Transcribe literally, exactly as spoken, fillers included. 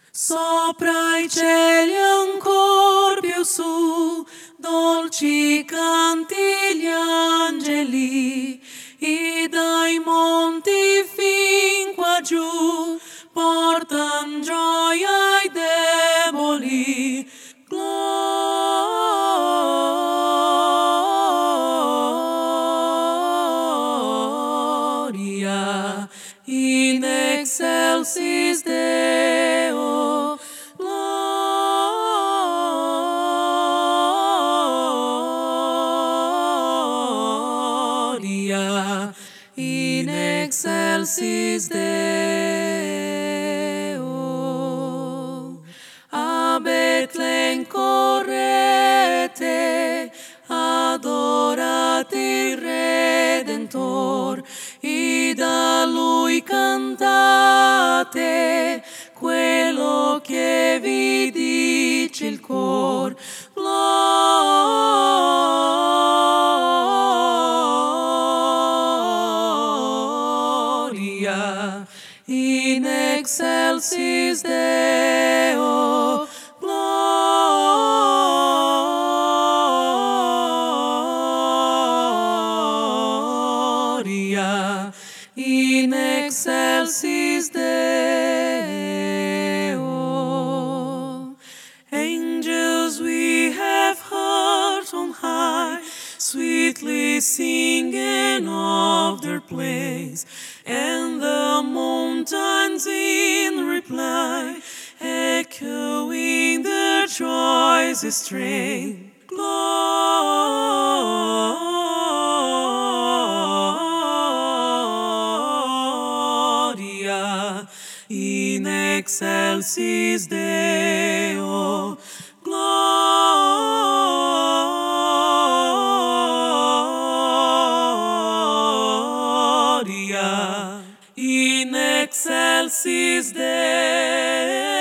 Sopra i cieli ancor più su, dolci canti gli angeli, e dai monti fin qua giù portan gioia ai deboli. Gloria in excelsis Deo. Gloria in excelsis Deo. A Betlem correte, adorate il Redentor, e da Lui cantate quello che vi dice il cor. Gloria in excelsis Deo. Gloria in excelsis Deo. Angels we have heard on high, sweetly singing of their praise, and the mountains in reply, echoing their joyous strain. Gloria in excelsis Deo. Gloria in excelsis Deo.